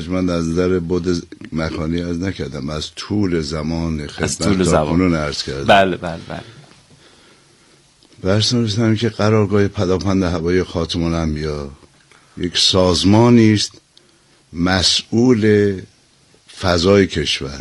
من از نظر بود مکانی از نکردم، از طول زمان خدمت تا کنون عرض کردم. بله. برسان رسیدم که قرارگاه پداپند هوایی خاتم الانبیا یک سازمانی است مسئول فضای کشور،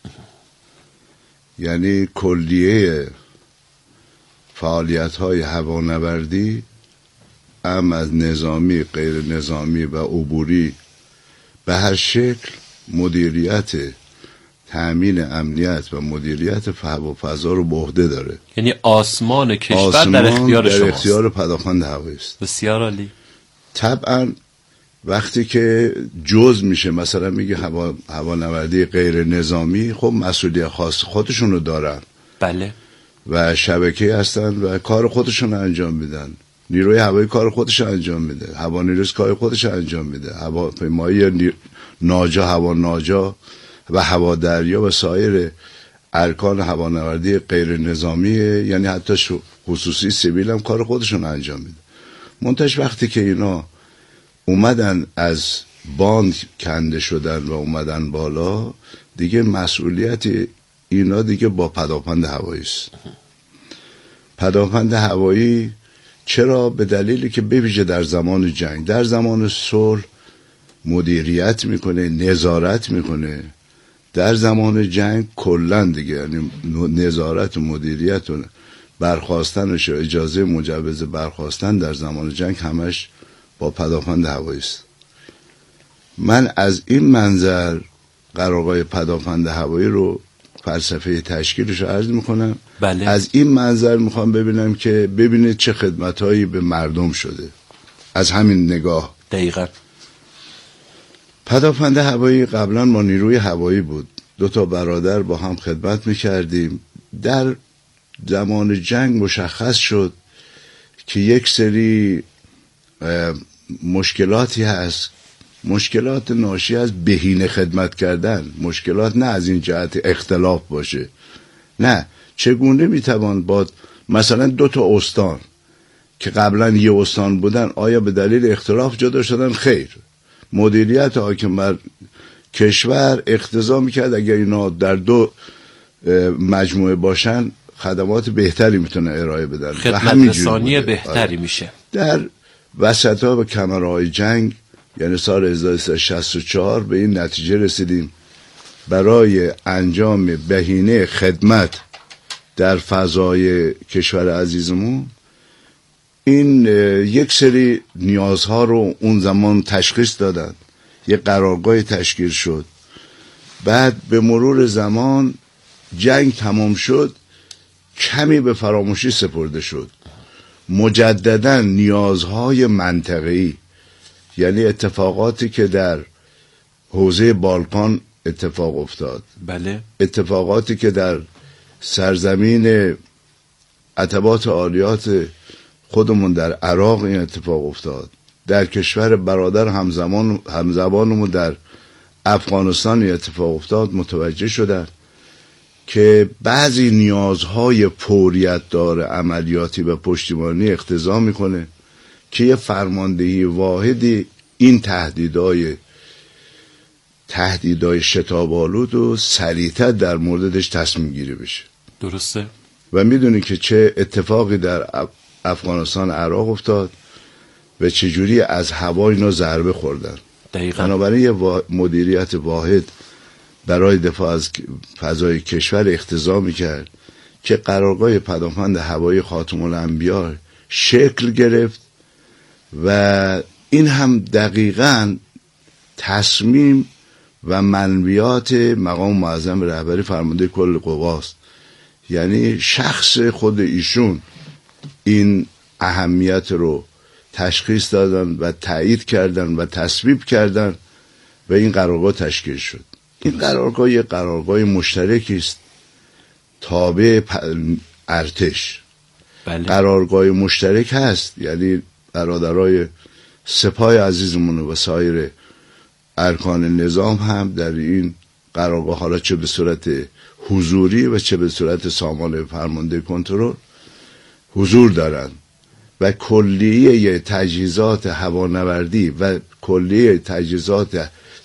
یعنی کلیه فعالیت‌های هوانوردی، هم از نظامی، غیر نظامی و عبوری، به هر شکل مدیریت تأمین امنیت و مدیریت هوا و فضا رو به عهده داره. یعنی آسمان کشور در اختیار شماست. در اختیار پداپند هوایی است. بسیار عالی. طبعا وقتی که جزء میشه، مثلا میگه هوانوردی غیر نظامی، خب مسئولیت خاص خودشون رو دارن. بله. و شبکه هستن و کار خودشون رو انجام میدن. نیروی هوایی کار خودش رو انجام میده، هوانیروی کار خودش رو انجام میده، هواپیمایی ناجا، هوا ناجا و هوا دریا و سایر ارکان هوانوردی غیر نظامیه، یعنی حتی خصوصی سیویل هم کار خودشون انجام میده. منتش وقتی که اینا اومدن از باند کنده شدن و اومدن بالا، دیگه مسئولیت اینا دیگه با پداپند هوایی است. پداپند هوایی چرا؟ به دلیلی که بویژه در زمان جنگ، در زمان صلح مدیریت میکنه، نظارت میکنه. در زمان جنگ کلا دیگه، یعنی نظارت و مدیریت و برخاستنش و اجازه مجوز برخاستن در زمان جنگ همش با پداپند هوایی است. من از این منظر قرارگاه پداپند هوایی رو فلسفه تشکیلش رو عرض میکنم. بله. از این منظر میخوام ببینم که ببینید چه خدمتهایی به مردم شده از همین نگاه. دقیقاً. پداپند هوایی قبلا ما نیروی هوایی بود، 2 برادر با هم خدمت میکردیم. در زمان جنگ مشخص شد که یک سری مشکلاتی هست، مشکلات ناشی از بهینه خدمت کردن، مشکلات نه از این جهت اختلاف باشه، نه چگونه میتوان با مثلا 2 استان که قبلا یه استان بودن، آیا به دلیل اختلاف جدا شدن؟ خیر. مدیریت حاکم بر کشور اقتضا میکرد اگر اینا در 2 مجموعه باشن خدمات بهتری میتونه ارائه بدن، خدمت رسانی بهتری میشه. در وسطا و کمرهای جنگ، یعنی سال 1364 به این نتیجه رسیدیم برای انجام بهینه خدمت در فضای کشور عزیزمون این یک سری نیازها رو اون زمان تشخیص دادن، یک قرارگاه تشکیل شد. بعد به مرور زمان جنگ تمام شد، کمی به فراموشی سپرده شد. مجددا نیازهای منطقه‌ای، یعنی اتفاقاتی که در حوزه بالکان اتفاق افتاد، بله، اتفاقاتی که در سرزمین عتبات عالیات خودمون در عراق این اتفاق افتاد، در کشور برادر همزبانمون در افغانستان این اتفاق افتاد، متوجه شدن که بعضی نیازهای فوریت داره عملیاتی و پشتیبانی اقتضا میکنه که یه فرماندهی واحدی این تهدیدهای شتاب‌آلود و سریعتر در موردش تصمیم گیری بشه. درسته. و میدونی که چه اتفاقی در افغانستان عراق افتاد و چجوری از هوا اینا ضربه خوردن. دقیقاً. بنابراین یه مدیریت واحد برای دفاع از فضای کشور اقتضا میکرد که قرارگاه پداپند هوایی خاتم الانبیا شکل گرفت و این هم دقیقاً تصمیم و منویات مقام معظم رهبری فرمانده کل قواست. یعنی شخص خود ایشون این اهمیت رو تشخیص دادن و تایید کردن و تصویب کردن و این قرارگاه تشکیل شد. این قرارگاه یک قرارگاه مشترکی است تابع ارتش. بله. قرارگاه مشترک هست، یعنی برادرای سپاه عزیزمون و سایر ارکان نظام هم در این قرارگاه، حالا چه به صورت حضوری و چه به صورت سامان فرمانده کنترل حضور دارند و کلیه تجهیزات هوانوردی و کلیه تجهیزات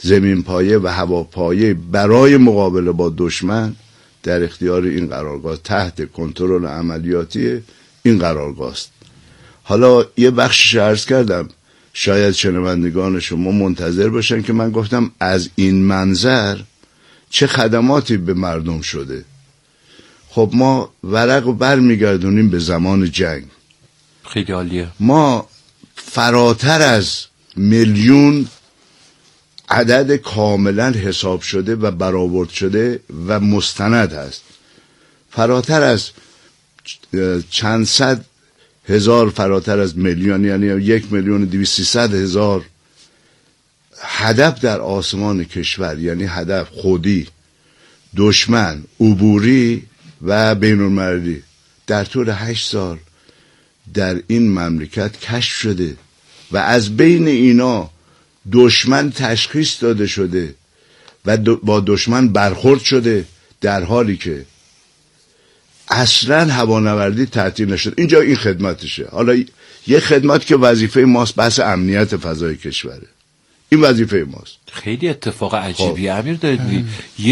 زمین پایه و هواپایه برای مقابله با دشمن در اختیار این قرارگاه، تحت کنترل عملیاتی این قرارگاه است. حالا یه بخشش عرض کردم، شاید شنوندگان شما منتظر باشن که من گفتم از این منظر چه خدماتی به مردم شده. خب ما ورق رو برمیگردونیم به زمان جنگ. خیلی عالیه. ما فراتر از میلیون عدد کاملا حساب شده و برآورد شده و مستند هست، فراتر از چند صد هزار، فراتر از میلیون، یعنی 1,200,000 هدف در آسمان کشور، یعنی هدف خودی، دشمن، عبوری و بین‌المللی در طول 8 سال در این مملکت کشف شده و از بین اینا دشمن تشخیص داده شده و با دشمن برخورد شده، در حالی که اصلا هوانوردی تعطیل نشد. اینجا این خدمتشه. حالا یه خدمت که وظیفه ماست، بحث امنیت فضای کشوره، این وظیفه ماست. خیلی اتفاق عجیبی امیر دارید میگید.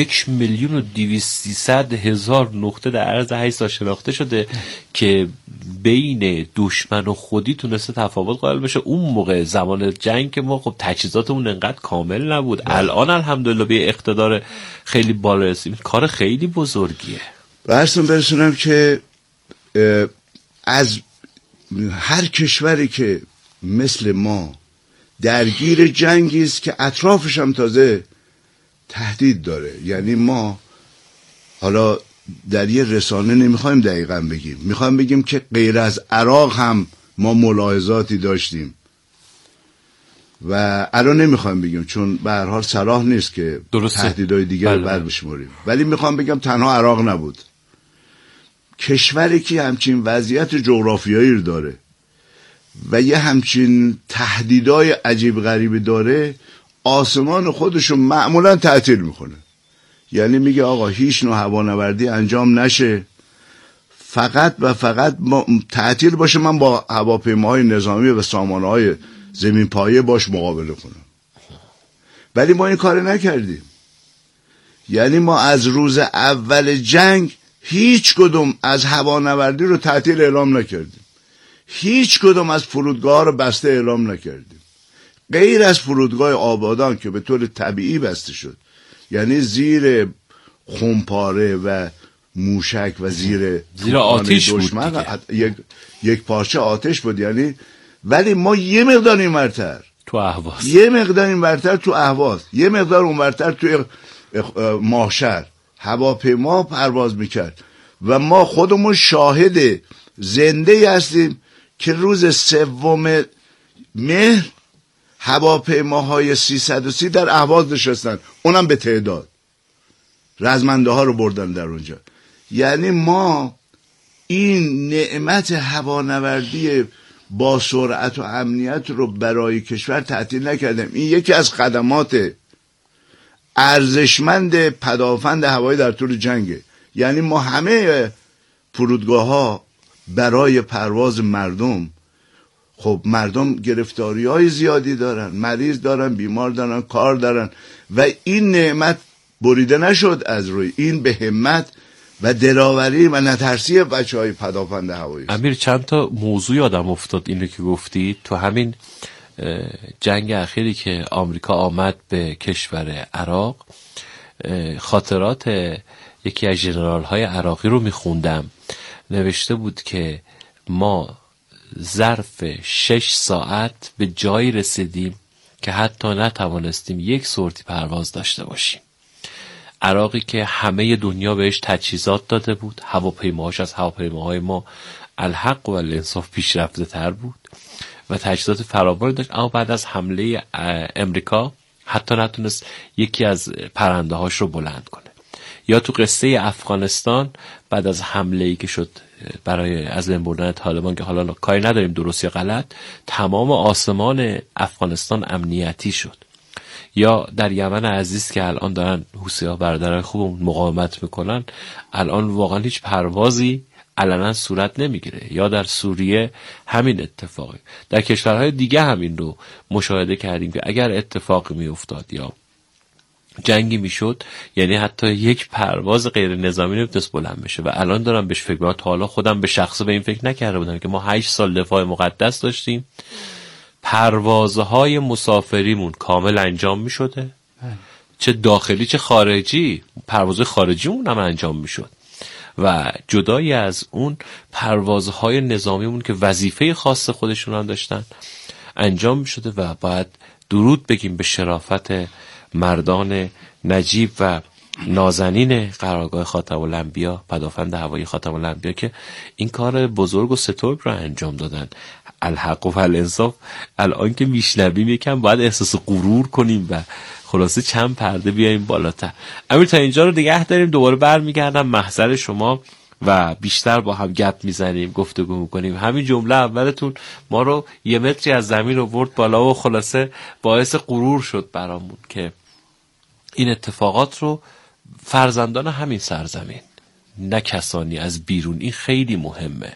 1,200,000 نقطه در عرض 8 سال شناخته شده که بین دشمن و خودی تونسته تفاوت قائل بشه. اون موقع زمان جنگ که ما خب تجهیزاتمون انقدر کامل نبود. الان الحمدلله به اقتدار خیلی بالا رسیدیم. کار خیلی بزرگیه. برسون برسونم که از هر کشوری که مثل ما درگیر جنگی است که اطرافش هم تازه تهدید داره، یعنی ما حالا در یه رسانه نمیخوایم دقیقاً بگیم، میخوایم بگیم که غیر از عراق هم ما ملاحظاتی داشتیم و الان نمیخوایم بگیم چون به هر حال صلاح نیست که تهدیدهای دیگر رو بشماریم، ولی میخوام بگم تنها عراق نبود. کشوری که همچین وضعیت جغرافیایی رو داره و یه همچین تهدیدهای عجیب غریبی داره، آسمان خودشو معمولا تعطیل میکنه. یعنی میگه آقا هیچ نوع هوانوردی انجام نشه، فقط و فقط تعطیل باشه، من با هواپیماهای نظامی و سامانه‌های زمین پایه باش مقابله کنم. ولی ما این کار نکردیم. یعنی ما از روز اول جنگ هیچ کدوم از هوانوردی رو تعطیل اعلام نکردیم، هیچ کدوم از فرودگاه رو بسته اعلام نکردیم، غیر از فرودگاه آبادان که به طور طبیعی بسته شد، یعنی زیر خمپاره و موشک و زیر آتش دشمن بود، یک پارچه آتش بود. یعنی ولی ما یه مقدار اینورتر تو اهواز، یه مقدار اینورتر تو اهواز، یه مقدار اونورتر تو ماهشهر هواپیما پرواز میکرد و ما خودمون شاهد زنده هستیم که روز 3 مهر هواپیماهای 330 در اهواز نشستن، اونم به تعداد، رزمنده ها رو بردن در اونجا. یعنی ما این نعمت هوانوردی با سرعت و امنیت رو برای کشور تعطیل نکردیم. این یکی از خدمات ارزشمند پدافند هوایی در طول جنگه. یعنی ما همه فرودگاه ها برای پرواز مردم، خب مردم گرفتاری های زیادی دارن، مریض دارن، بیمار دارن، کار دارن و این نعمت بریده نشد از روی این به همت و دلاوری و نترسی بچه های پدافند هوایی. امیر چند تا موضوع یادم افتاد اینو که گفتی. تو همین جنگ اخیری که آمریکا آمد به کشور عراق، خاطرات یکی از ژنرال های عراقی رو میخوندم، نوشته بود که ما ظرف 6 ساعت به جایی رسیدیم که حتی نتوانستیم یک سورتی پرواز داشته باشیم. عراقی که همه دنیا بهش تجهیزات داده بود، هواپیماهاش از هواپیماهای ما الحق و الانصاف پیشرفته تر بود و تجهیزات فراوانی داشت، اما بعد از حمله امریکا حتی نتونست یکی از پرنده هاش رو بلند کنه. یا تو قصه افغانستان بعد از حمله‌ای که شد برای از بین بردن طالبان که حالا کاری نداریم درست یا غلط، تمام آسمان افغانستان امنیتی شد. یا در یمن عزیز که الان دارن حوثی‌ها برادرای خوب مقاومت میکنن، الان واقعا هیچ پروازی علنا صورت نمیگیره. یا در سوریه همین اتفاقی، در کشورهای دیگه همین رو مشاهده کردیم که اگر اتفاقی میافتاد یا جنگی میشد، یعنی حتی یک پرواز غیر نظامی نمیتونست بلند بشه. و الان دارم بهش فکر می‌کنم، تا حالا خودم به شخصه به این فکر نکرده بودم که ما 8 سال دفاع مقدس داشتیم، پروازهای مسافریمون کامل انجام میشده، چه داخلی چه خارجی، پروازهای خارجیمون هم انجام میشد. و جدای از اون پروازهای نظامیمون که وظیفه خاص خودشون هم داشتن انجام میشده. و باید درود بگیم به شرافت مردان نجیب و نازنین قرارگاه خاتم الانبیا، پدافند هوایی خاتم الانبیا، که این کار بزرگ و سترگ رو انجام دادن. الحق و الانصاف الان که میشنویم یکم باید احساس غرور کنیم و خلاصه چند پرده بیاییم بالاتر. امیر تا اینجا رو نگه داریم، دوباره برمیگردم محضر شما و بیشتر با هم گپ میزنیم، گفتگو میکنیم. همین جمله اولتون ما رو 1 متری از زمین رو برد بالا و خلاصه باعث غرور شد برامون که این اتفاقات رو فرزندان همین سرزمین، نه کسانی از بیرون، این خیلی مهمه.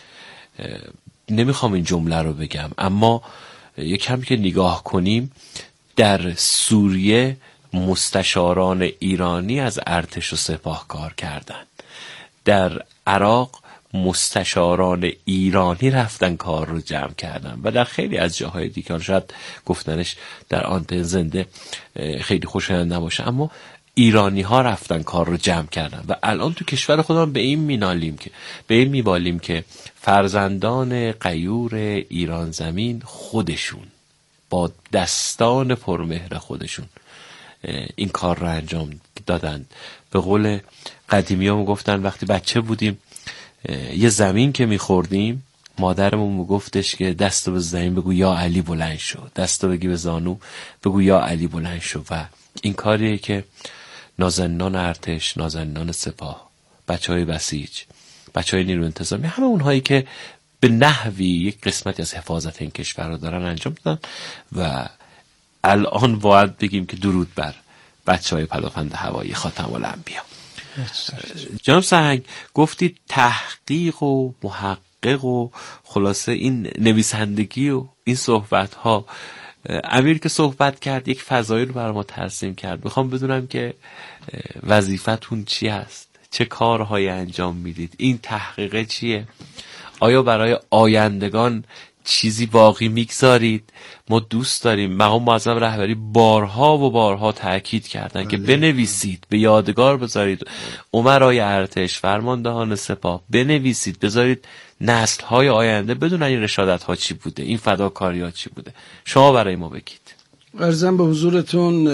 نمیخوام این جمله رو بگم، اما یکم که نگاه کنیم، در سوریه مستشاران ایرانی از ارتش و سپاه کار کردن، در عراق مستشاران ایرانی رفتن کار رو جمع کردن، و در خیلی از جاهای دیگر شاید گفتنش در آنتن زنده خیلی خوشایند نباشه، اما ایرانی ها رفتن کار رو جمع کردن. و الان تو کشور خودمون به این میبالیم که فرزندان غیور ایران زمین خودشون با دستان پرمهر خودشون این کار رو انجام دادن. به قول قدیمی ها گفتن وقتی بچه بودیم یه زمین که میخوردیم، مادرمون میگفتش که دستو به زمین بگو یا علی بلند شو، دستو بگی به زانو بگو یا علی بلند شو. و این کاریه که نازنینان ارتش، نازنینان سپاه، بچهای بسیج، بچهای نیرو انتظامی، همه اونهایی که به نحوی یک قسمتی از حفاظت این کشور رو دارن انجام دادن. و الان باید بگیم که درود بر بچهای پدافند هوایی خاتم الانبیا. جناب سرهنگ گفتید تحقیق و محقق و خلاصه این نویسندگی و این صحبت ها، امیر که صحبت کرد یک فضایی رو برای ما ترسیم کرد. میخوام بدونم که وظیفتون چی هست، چه کارهایی انجام میدید، این تحقیق چیه، آیا برای آیندگان چیزی باقی میگذارید؟ ما دوست داریم، مقام معظم رهبری بارها و بارها تاکید کردن که بنویسید، به یادگار بذارید، امرای ارتش، فرماندهان سپاه بنویسید، بذارید نسل‌های آینده بدونن این رشادت‌ها چی بوده، این فداکاری‌ها چی بوده. شما برای ما بگید. عرضم به حضورتون،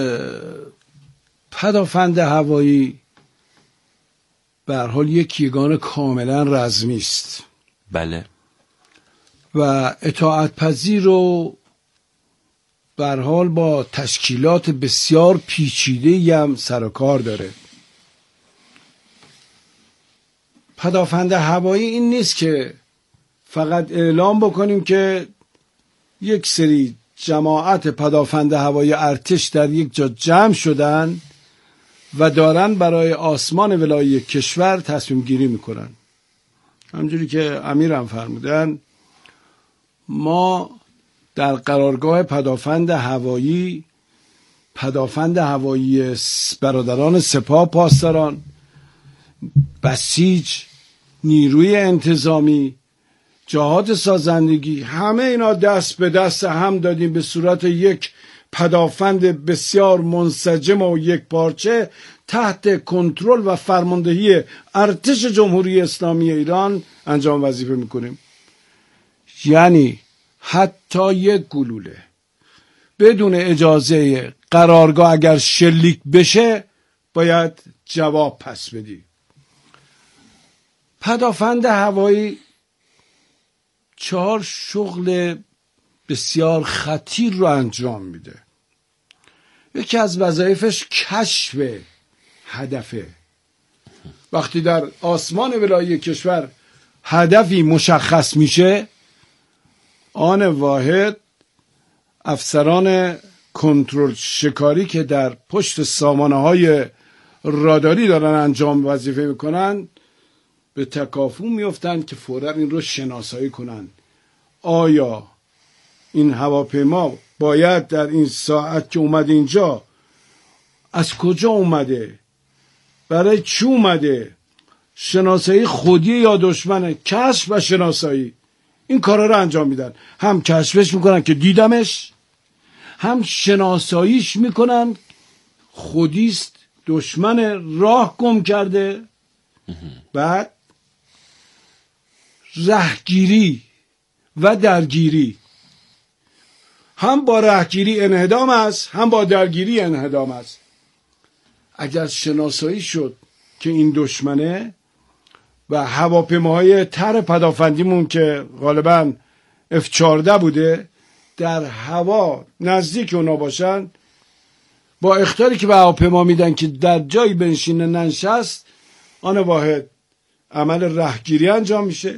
پدافند هوایی به هر حال یک یگان کاملا رزمی است. بله. و اطاعت پذیر و به هر حال با تشکیلات بسیار پیچیده‌ای هم سر و کار داره. پدافند هوایی این نیست که فقط اعلام بکنیم که یک سری جماعت پدافند هوایی ارتش در یک جا جمع شدن و دارن برای آسمان ولایی کشور تصمیم گیری میکنن. همجوری که امیرم فرمودن، ما در قرارگاه پدافند هوایی برادران سپاه پاسداران، بسیج، نیروی انتظامی، جهات سازندگی، همه اینا دست به دست هم دادیم به صورت یک پدافند بسیار منسجم و یک پارچه تحت کنترل و فرماندهی ارتش جمهوری اسلامی ایران انجام وظیفه میکنیم. یعنی حتی یک گلوله بدون اجازه قرارگاه اگر شلیک بشه باید جواب پس بدی. پدافند هوایی 4 شغل بسیار خطیر رو انجام میده. یکی از وظایفش کشف هدفه. وقتی در آسمان ولایی کشور هدفی مشخص میشه، آن واحد افسران کنترل شکاری که در پشت سامانه های راداری دارن انجام وظیفه میکنن به تکافو میفتن که فوراً این رو شناسایی کنن. آیا این هواپیما باید در این ساعت که اومد اینجا از کجا اومده، برای چی اومده، شناسایی خودی یا دشمنه، کشف و شناسایی. این کارا رو انجام میدن، هم کشفش میکنن که دیدمش، هم شناساییش میکنن خودیست، دشمن، راه گم کرده. بعد رهگیری و درگیری، هم با رهگیری انهدام است، هم با درگیری انهدام است. اگر شناسایی شد که این دشمنه و هواپیماهای تر پدافندیمون که غالباً F-14 بوده در هوا نزدیک اونا باشن، با اخطاری که به هواپیما میدن که در جایی بنشینه ننشست، آن واحد عمل رهگیری انجام میشه.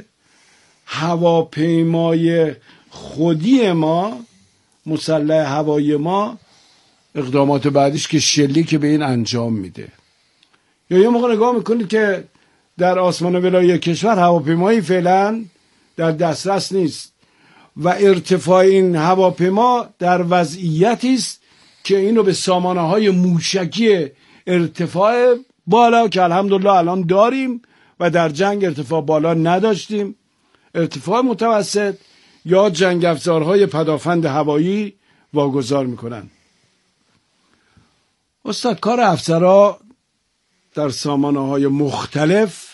هواپیمای خودی ما، مسلح هوایی ما، اقدامات بعدیش که شلیک به این انجام میده. یا یه موقع نگاه میکنید که در آسمان ولایی کشور هواپیمایی فعلا در دسترس نیست و ارتفاع این هواپیما در وضعیتی است که اینو به سامانه های موشکی ارتفاع بالا که الحمدلله الان داریم و در جنگ ارتفاع بالا نداشتیم، ارتفاع متوسط یا جنگ افزارهای پدافند هوایی واگذار میکنن. استاد، کار افسرها در سامانه های مختلف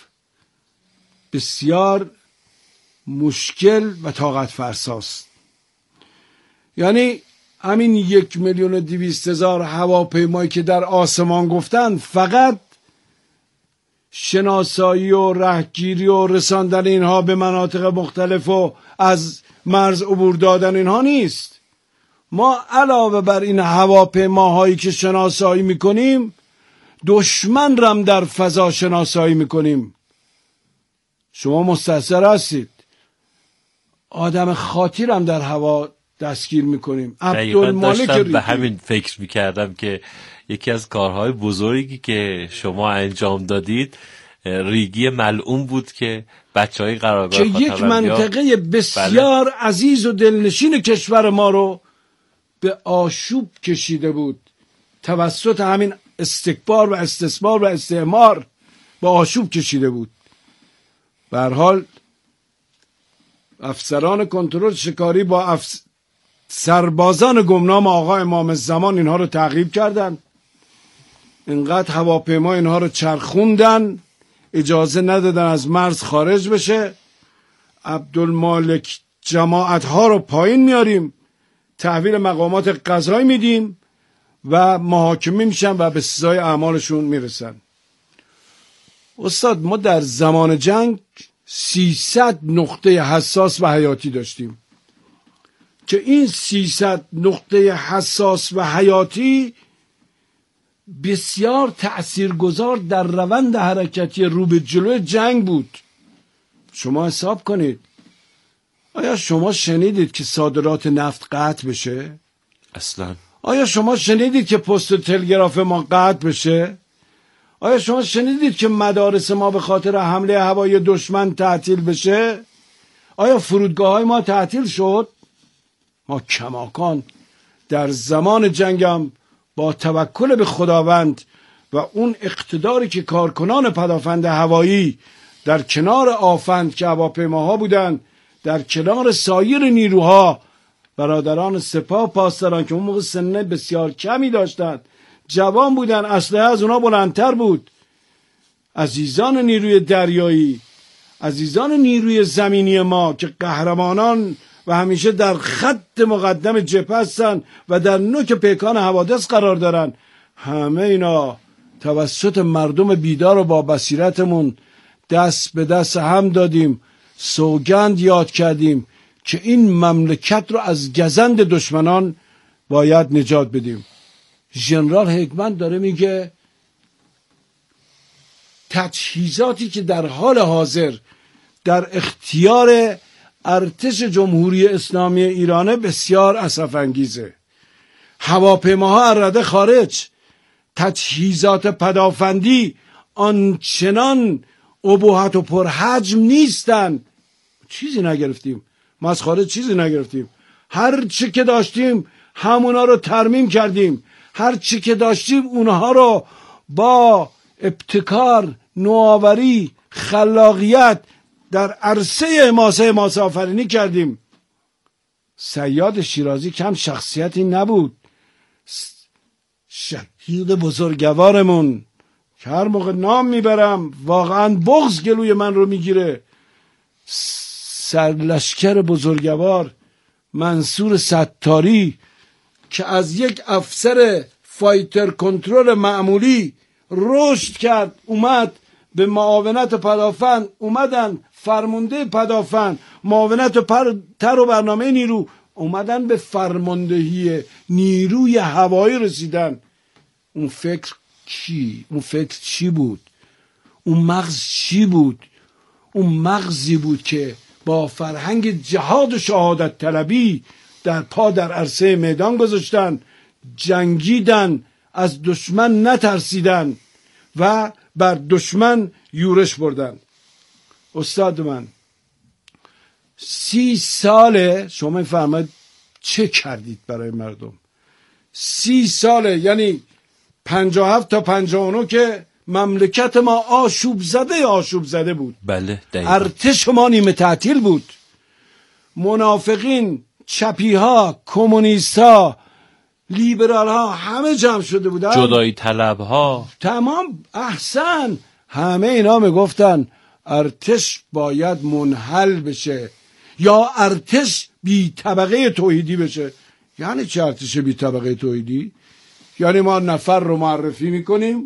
بسیار مشکل و طاقت فرساست. یعنی همین 1,200,000 هواپیمایی که در آسمان گفتن، فقط شناسایی و رهگیری و رساندن اینها به مناطق مختلف و از مرز عبور دادن اینها نیست. ما علاوه بر این هواپیماهایی که شناسایی میکنیم، دشمن رم در فضا شناسایی میکنیم. شما مستحضر هستید آدم خاطی رم در هوا دستگیر میکنیم. عبدالمالک ریگی. به همین فکر میکردم که یکی از کارهای بزرگی که شما انجام دادید ریگی ملعون بود که بچهای قرارگاه که یک منطقه بسیار عزیز و دلنشین کشور ما رو به آشوب کشیده بود، توسط همین استکبار و استثمار و استعمار به آشوب کشیده بود. به هر حال افسران کنترل شکاری با سربازان گمنام آقا امام زمان اینها رو تعقیب کردن، اینقدر هواپیما اینها رو چرخوندن، اجازه ندادن از مرز خارج بشه. عبدالمالک جماعت ها رو پایین میاریم، تحویل مقامات قضایی میدیم و محاکمه میشن و به سزای اعمالشون میرسن. استاد، ما در زمان جنگ 300 نقطه حساس و حیاتی داشتیم که این 300 نقطه حساس و حیاتی بسیار تأثیرگذار در روند حرکتی رو به جلو جنگ بود. شما حساب کنید، آیا شما شنیدید که صادرات نفت قطع بشه؟ اصلا. آیا شما شنیدید که پست تلگراف ما قطع بشه؟ آیا شما شنیدید که مدارس ما به خاطر حمله هوایی دشمن تعطیل بشه؟ آیا فرودگاه‌های ما تعطیل شد؟ ما کماکان در زمان جنگم با توکل به خداوند و اون اقتداری که کارکنان پدافند هوایی در کنار آفند که هواپیماها بودن، در کنار سایر نیروها، برادران سپاه پاسداران که اون موقع سن بسیار کمی داشتند، جوان بودن، اسلحه از اونا بلندتر بود، عزیزان نیروی دریایی، عزیزان نیروی زمینی ما که قهرمانان و همیشه در خط مقدم جبهه هستن و در نوک پیکان حوادث قرار دارن، همه اینا توسط مردم بیدار و با بصیرتمون دست به دست هم دادیم، سوگند یاد کردیم که این مملکت رو از گزند دشمنان باید نجات بدیم. ژنرال حکمت داره میگه تجهیزاتی که در حال حاضر در اختیار ارتش جمهوری اسلامی ایرانه بسیار اسف انگیزه. هواپیماها از رده خارج، تجهیزات پدافندی آنچنان ابهت و پرحجم نیستن. چیزی نگرفتیم، ما از خارج چیزی نگرفتیم، هر چی که داشتیم همونا رو ترمیم کردیم، هر چی که داشتیم اونها رو با ابتکار، نوآوری، خلاقیت در عرصه حماسه آفرینی کردیم. صیاد شیرازی کم شخصیتی نبود. شهید بزرگوارمون که هر موقع نام میبرم واقعا بغض گلوی من رو میگیره، سرلشکر بزرگوار منصور ستاری که از یک افسر فایتر کنترل معمولی رشد کرد، اومد به معاونت پدافند، اومدن فرمانده پدافند، معاونت تر و برنامه نیرو، اومدن به فرماندهی نیروی هوایی رسیدن. اون فکر چی بود؟ اون مغز چی بود؟ اون مغزی بود که با فرهنگ جهاد و شهادت طلبی در عرصه میدان گذاشتن، جنگیدن، از دشمن نترسیدن و بر دشمن یورش بردن. استاد من 30 ساله شما میفرمایید چه کردید برای مردم. 30 ساله، یعنی 57 تا 59 که مملکت ما آشوب زده بود. بله دقیقا. ارتش ما نیمه تعطیل بود. منافقین، چپی ها، کمونیست ها، لیبرال ها همه جمع شده بودن. جدایی طلب ها تمام. احسن. همه اینا میگفتن ارتش باید منحل بشه یا ارتش بی طبقه توحیدی بشه. یعنی چه ارتش بی طبقه توحیدی؟ یعنی ما نفر رو معرفی میکنیم،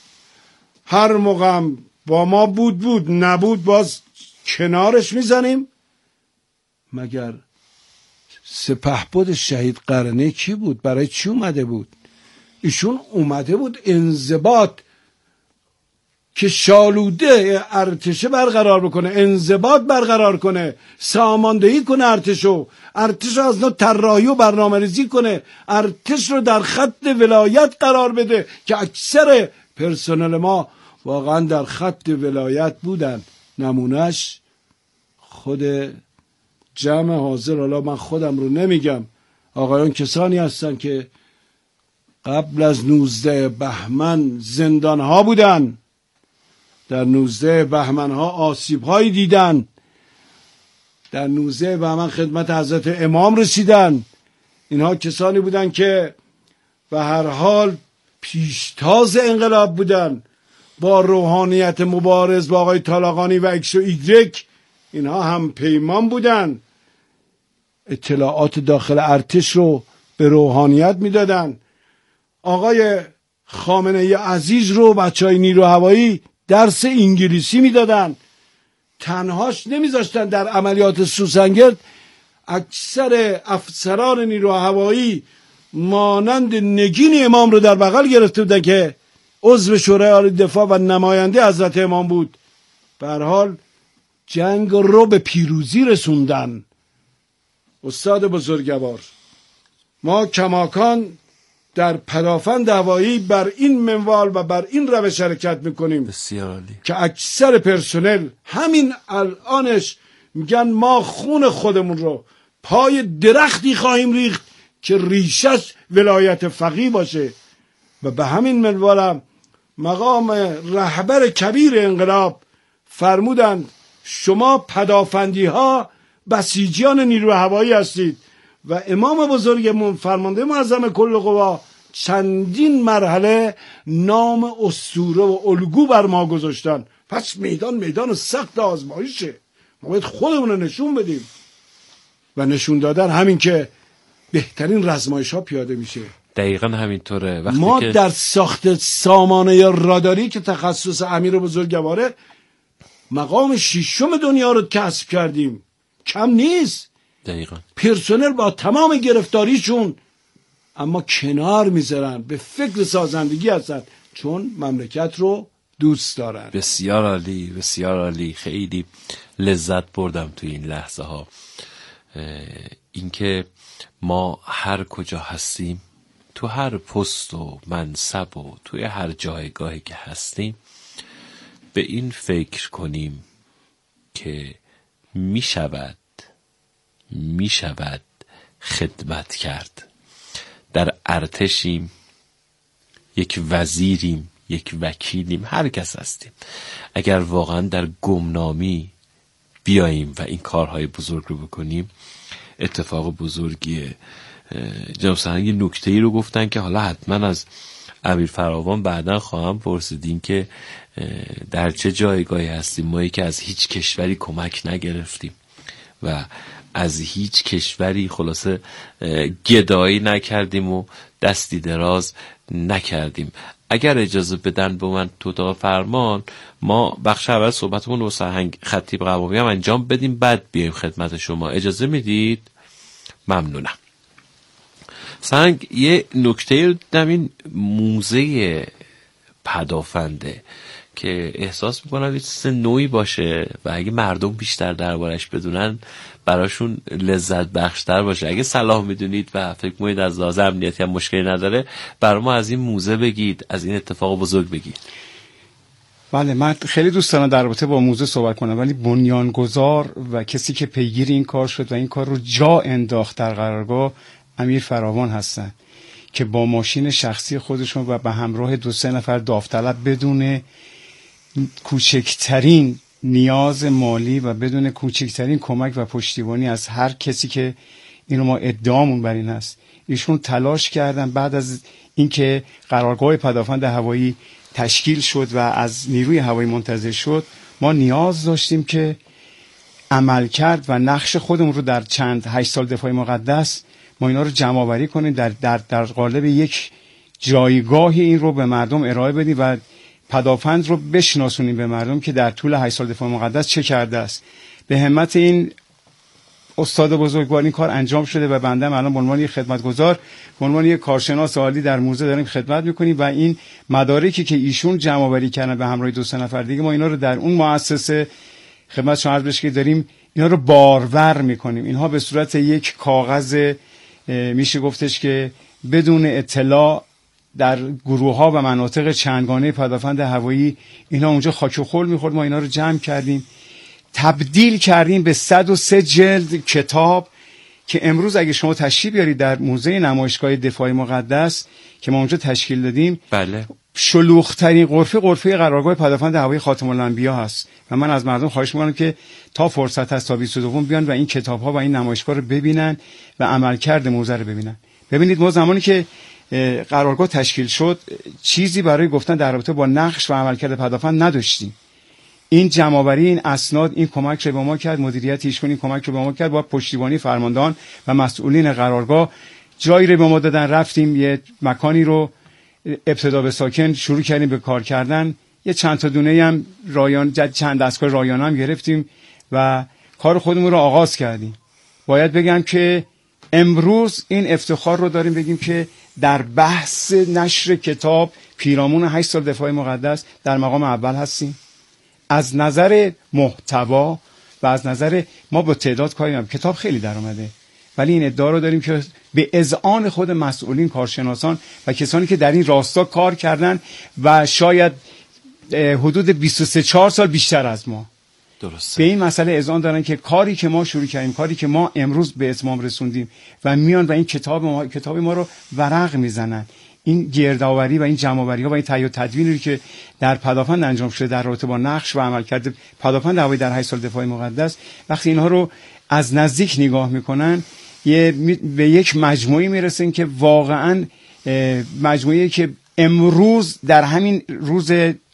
هر موقع با ما بود نبود باز کنارش میزنیم. مگر سپهبد شهید قرنی کی بود؟ برای چی اومده بود؟ ایشون اومده بود انضباط که شالوده ارتش برقرار بکنه، انضباط برقرار کنه، ساماندهی کنه ارتش رو از نوع طراحی و برنامه ریزی کنه، ارتش رو در خط ولایت قرار بده که اکثر پرسنل ما واقعا در خط ولایت بودن. نمونهش خود جمع حاضر، حالا من خودم رو نمیگم، آقایان کسانی هستن که قبل از 19 بهمن زندان ها بودن، در 19 بهمن ها آسیب هایی دیدن، در 19 بهمن خدمت حضرت امام رسیدن. اینها کسانی بودن که به هر حال پیشتاز انقلاب بودن، با روحانیت مبارز با آقای طالقانی و ایکس و ایگرگ اینها هم پیمان بودن، اطلاعات داخل ارتش رو به روحانیت میدادن. آقای خامنه‌ای عزیز رو بچهای نیرو هوایی درس انگلیسی میدادن، تنهاش نمیذاشتن در عملیات سوسنگرد. اکثر افسران نیرو هوایی مانند نگین امام رو در بغل گرفته بودن که عضو شورای عالی دفاع و نماینده حضرت امام بود. به هر حال جنگ رو به پیروزی رسوندن. استاد بزرگوار، ما کماکان در پدافند هوایی بر این منوال و بر این روش حرکت میکنیم. بسیار عالی. که اکثر پرسنل همین الانش میگن ما خون خودمون رو پای درختی خواهیم ریخت که ریشش ولایت فقیه باشه. و به همین منوالم مقام رهبر کبیر انقلاب فرمودند شما پدافندی ها بسیجیان نیروی هوایی هستید. و امام بزرگمون فرمانده معظم کل قوا چندین مرحله نام اسطوره و الگو بر ما گذاشتن. پس میدان سخت آزمایشه، ما باید خودمون رو نشون بدیم و نشون دادن همین که بهترین رزمایش ها پیاده میشه. دقیقا همینطوره. وقتی ما که در ساخت سامانه راداری که تخصص امیر بزرگواره مقام 6 دنیا رو کسب کردیم، کم نیست. دقیقا پرسنل با تمام گرفتاریشون اما کنار میذارن، به فکر سازندگی هستن چون مملکت رو دوست دارن. بسیار عالی، بسیار عالی. خیلی لذت بردم توی این لحظه ها. اینکه ما هر کجا هستیم، تو هر پست و منصب و توی هر جایگاهی که هستیم، به این فکر کنیم که میشود خدمت کرد. در ارتشیم، یک وزیریم، یک وکیلیم، هر کس هستیم، اگر واقعا در گمنامی بیاییم و این کارهای بزرگ رو بکنیم، اتفاق بزرگیه. جناب سرهنگ یه نکته‌ای رو گفتن که حالا حتما از امیر فراوان بعدا خواهم پرسیدین که در چه جایگاهی هستیم مایی که از هیچ کشوری کمک نگرفتیم و از هیچ کشوری خلاصه گدایی نکردیم و دستی دراز نکردیم. اگر اجازه بدن به من تو اتاق فرمان، ما بخش اول صحبتمون رو سرهنگ خطیب قوامی هم انجام بدیم، بعد بیایم خدمت شما. اجازه میدید؟ ممنونم. سرهنگ یه نکته رو دیدم، این موزه پدافنده که احساس میکنم یه چیز نوعی باشه و اگه مردم بیشتر دربارش بدونن براشون لذت بخشتر باشه. اگه صلاح میدونید و فکر میکنید از لحاظ امنیتی هم مشکلی نداره، برای ما از این موزه بگید، از این اتفاق بزرگ بگید. بله، من خیلی دوست دارم در رابطه با موزه صحبت کنم، ولی بنیانگذار و کسی که پیگیر این کار شد و این کار رو جا انداخت در قرارگاه امیر فراوان هستن که با ماشین شخصی خودشون و به همراه 2-3 نفر داوطلب بدون کوچکترین نیاز مالی و بدون کوچکترین کمک و پشتیبانی از هر کسی که اینو ما ادعامون بر این هست، ایشون تلاش کردن بعد از اینکه قرارگاه پدافند هوایی تشکیل شد و از نیروی هوایی منتظر شد، ما نیاز داشتیم که عمل کرد و نقش خودمون رو در 8 سال دفاع مقدس ما اینا رو جمع آوری کنیم، در قالب یک جایگاهی این رو به مردم ارائه بدیم و پدافند رو بشناسونیم به مردم که در طول 8 سال دفاع مقدس چه کرده است. به همت این استاد بزرگوار این کار انجام شده و بنده الان به عنوان یک خدمتگزار، به عنوان یک کارشناس عالی در موزه داریم خدمت میکنیم و این مدارکی که ایشون جمع آوری کردن به همراه 2-3 نفر دیگه، ما اینا رو در اون مؤسسه خدمت شما عرض بشه که داریم اینا رو بارور میکنیم. اینها به صورت یک کاغذ میشه گفتش که بدون اطلاع در گروه ها و مناطق چندگانه پدافند هوایی اینا اونجا خاک و خل میخورد. ما اینا رو جمع کردیم، تبدیل کردیم به 103 جلد کتاب که امروز اگه شما تشریف بیارید در موزه نمایشگاه دفاع مقدس که ما اونجا تشکیل دادیم، بله، شلوغ‌ترین غرفه قرارگاه پدافند هوایی خاتم الانبیا هست و من از مردم خواهش می‌کنم که تا فرصت هست تا 22 بیان و این کتاب‌ها و این نمایشگاه رو ببینن و عملکرد موزه رو ببینن. ببینید ما زمانی که قرارگاه تشکیل شد چیزی برای گفتن در رابطه با نقش و عملکرد پدافند نداشتیم. این جمع‌آوری این اسناد این کمک رو به ما کرد، مدیریت ایشون این کمک رو به ما کرد با پشتیبانی فرماندهان و مسئولین قرارگاه. جایی رو به ما دادن، رفتیم یه مکانی رو ابتدا به ساکن شروع کردیم به کار کردن، یه چند تا دونه هم رایان چند دستگاه رایانه هم گرفتیم و کار خودمون رو آغاز کردیم. باید بگم که امروز این افتخار رو داریم بگیم که در بحث نشر کتاب پیرامون 8 سال دفاع مقدس در مقام اول هستیم. از نظر محتوا و از نظر ما با تعداد کاری نداریم، کتاب خیلی در اومده، ولی این ادعا رو داریم که به اذعان خود مسئولین، کارشناسان و کسانی که در این راستا کار کردن و شاید حدود 23-4 سال بیشتر از ما، درسته، به این مسئله اذعان دارن که کاری که ما شروع کردیم، کاری که ما امروز به اتمام رسوندیم و میان و این کتاب ما رو ورق میزنن. این گردآوری و این جمع‌آوری ها و این تهیه و تدوینی که در پدافند انجام شده در رابطه با نقش و عملکرد پدافند هوایی در 8 سال دفاع مقدس، وقتی اینها رو از نزدیک نگاه میکنن به یک مجموعی میرسن که واقعا مجموعی که امروز در همین روز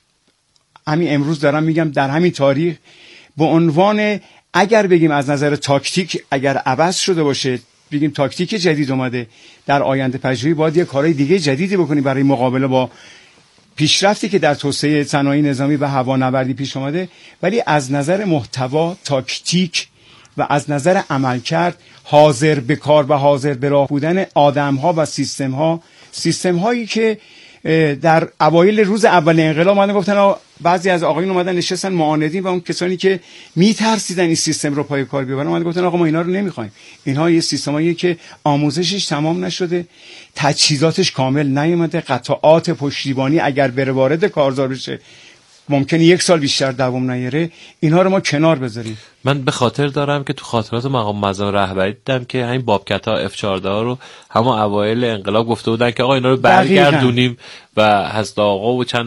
امروز دارم میگم در همین تاریخ به عنوان، اگر بگیم از نظر تاکتیک اگر عوض شده باشه، بگیم تاکتیک جدید اومده، در آینده پژوهی باید یه کارهای دیگه جدیدی بکنیم برای مقابله با پیشرفتی که در توسعه صنایع نظامی و هوانوردی پیش اومده، ولی از نظر محتوا، تاکتیک و از نظر عملکرد حاضر به کار و حاضر به راه بودن آدم‌ها و سیستم‌هایی که در اوایل روز اول انقلاب اومدن گفتن، بعضی از آقایون اومدن نشستن معاندین و اون کسانی که میترسیدن این سیستم رو پای کار بیارن اومدن گفتن آقا ما اینا رو نمیخوایم، اینها یه سیستماییه که آموزشش تمام نشده، تجهیزاتش کامل نیومده، قطعات پشتیبانی اگر بره وارد کارزار بشه ممکنه 1 سال بیشتر دوام نیاره، اینها رو ما کنار بذاریم. من به خاطر دارم که تو خاطرات مقام معظم رهبری دیدم که همین بابکت‌ها F14 رو همون اوایل انقلاب گفته بودن که آقا اینا رو برگردونیم و حضرت آقا و چند